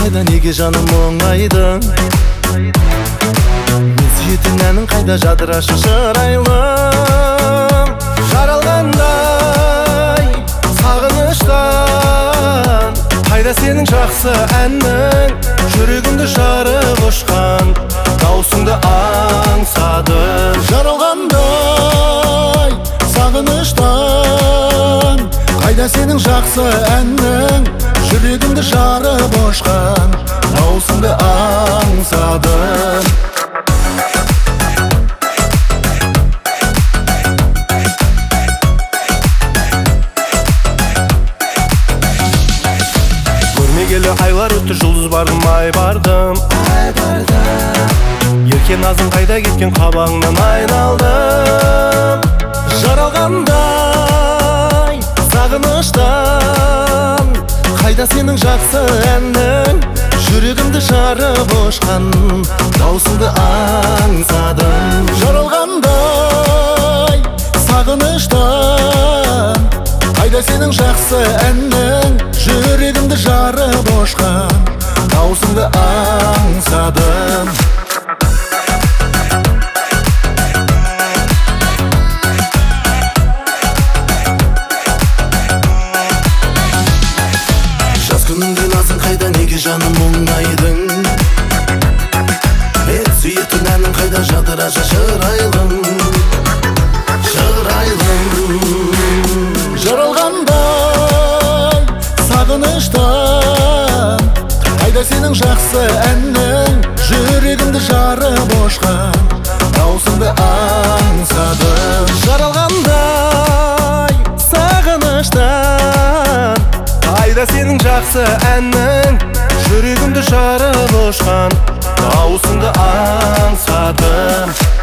қайда, неге жаным оңайдың? Мен сүйетін әнің қайда, жадырашы шырайлым. Жаралғандай сағыныштан, қайда сенің жақсы әнің? Жүрегімді жарып ұшқан даусыңды аңсадым. Жаралғандай сағыныштан, қайда сенің жақсы әнің? Жүрегімді жарып ұшқан даусыңды аңсадым. Көрмегелі айлар өтті, жұлдыз бардым, ай бардым. Ерке назың қайда кеткен, қабағыңнан айналдым. Жаралғандай сағыныштан, қайда сенің жақсы әнің? Жүрегімді жарып ұшқан даусыңды аңсадым. Жаралғандай сағыныштан, қайда сенің жақсы әнің? Жүрегімді жарып ұшқан даусыңды аңсадым. Жаз күнінде назың қайда, неге жаным мұңайдың? Мен сүйетін әнің қайда, жадырашы шырайлым. Жаралғандай сағыныштан, қайда сенің жақсы әнің? Жүрегімді жарып ұшқан даусыңды аңсадым. Жаралғандай сағыныштан, қайда сенің жақсы әнің? Жүрегімді жарып ұшқан даусыңды аңсадым.